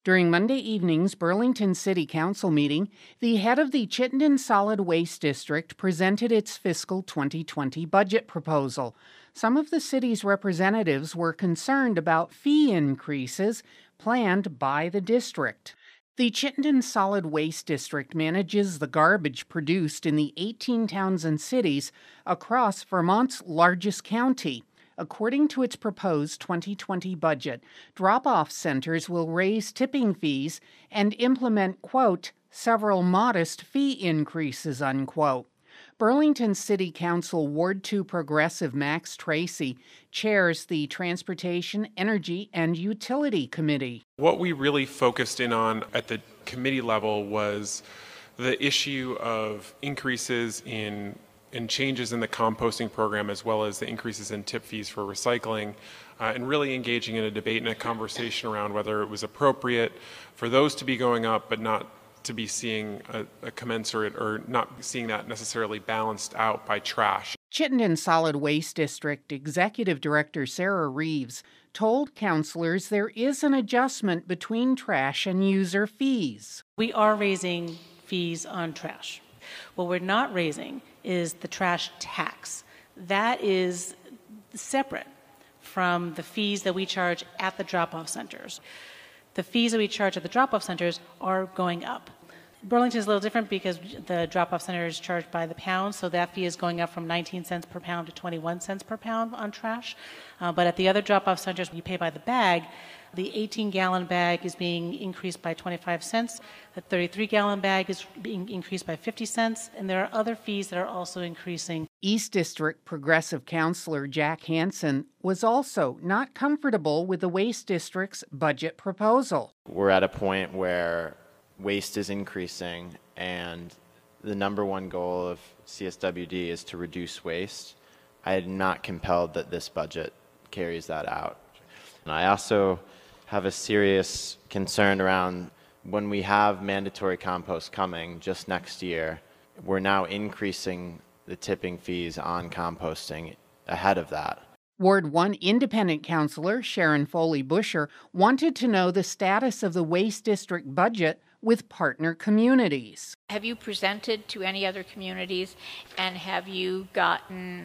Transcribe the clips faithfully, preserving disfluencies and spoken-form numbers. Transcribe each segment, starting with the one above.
During Monday evening's Burlington City Council meeting, the head of the Chittenden Solid Waste District presented its fiscal twenty twenty budget proposal. Some of the city's representatives were concerned about fee increases planned by the district. The Chittenden Solid Waste District manages the garbage produced in the eighteen towns and cities across Vermont's largest county. According to its proposed twenty twenty budget, drop-off centers will raise tipping fees and implement, quote, several modest fee increases, unquote. Burlington City Council Ward two Progressive Max Tracy chairs the Transportation, Energy, and Utility Committee. What we really focused in on at the committee level was the issue of increases in and changes in the composting program, as well as the increases in tip fees for recycling, uh, and really engaging in a debate and a conversation around whether it was appropriate for those to be going up, but not to be seeing a, a commensurate or not seeing that necessarily balanced out by trash. Chittenden Solid Waste District Executive Director Sarah Reeves told councilors there is an adjustment between trash and user fees. We are raising fees on trash. What we're not raising is the trash tax. That is separate from the fees that we charge at the drop-off centers. The fees that we charge at the drop-off centers are going up. Burlington is a little different because the drop-off center is charged by the pound, so that fee is going up from nineteen cents per pound to twenty-one cents per pound on trash. Uh, but at the other drop-off centers, you pay by the bag. The eighteen-gallon bag is being increased by twenty-five cents. The thirty-three-gallon bag is being increased by fifty cents. And there are other fees that are also increasing. East District Progressive Councilor Jack Hansen was also not comfortable with the Waste District's budget proposal. We're at a point where waste is increasing, and the number one goal of C S W D is to reduce waste. I am not compelled that this budget carries that out. And I also have a serious concern around when we have mandatory compost coming just next year, we're now increasing the tipping fees on composting ahead of that. Ward one Independent Councilor Sharon Foley-Busher wanted to know the status of the Waste District budget with partner communities. Have you presented to any other communities, and have you gotten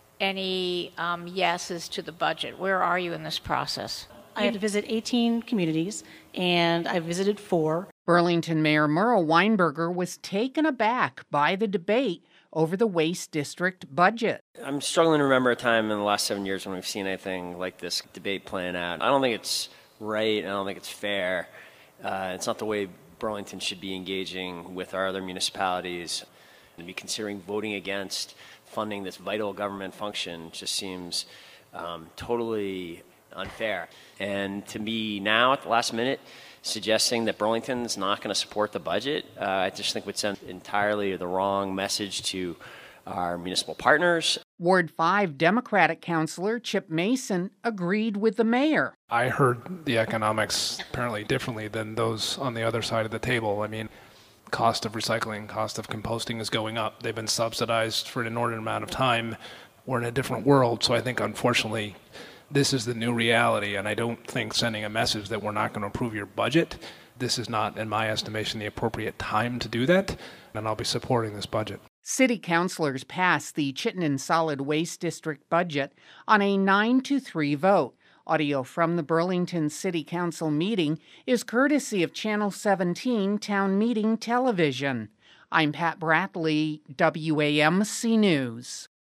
any um, yeses to the budget? Where are you in this process? I had to visit eighteen communities, and I visited four. Burlington Mayor Merle Weinberger was taken aback by the debate over the Waste District budget. I'm struggling to remember a time in the last seven years when we've seen anything like this debate playing out. I don't think it's right. I don't think it's fair. Uh, it's not the way Burlington should be engaging with our other municipalities. To be considering voting against funding this vital government function just seems um, totally unfair. And to me now, at the last minute, suggesting that Burlington's not going to support the budget, uh, I just think would send entirely the wrong message to our municipal partners. Ward five Democratic Councilor Chip Mason agreed with the mayor. I heard the economics apparently differently than those on the other side of the table. I mean, cost of recycling, cost of composting is going up. They've been subsidized for an inordinate amount of time. We're in a different world, so I think, unfortunately, this is the new reality, and I don't think sending a message that we're not going to approve your budget, this is not, in my estimation, the appropriate time to do that, and I'll be supporting this budget. City councilors passed the Chittenden Solid Waste District budget on a nine to three vote. Audio from the Burlington City Council meeting is courtesy of Channel seventeen Town Meeting Television. I'm Pat Bradley, W A M C News.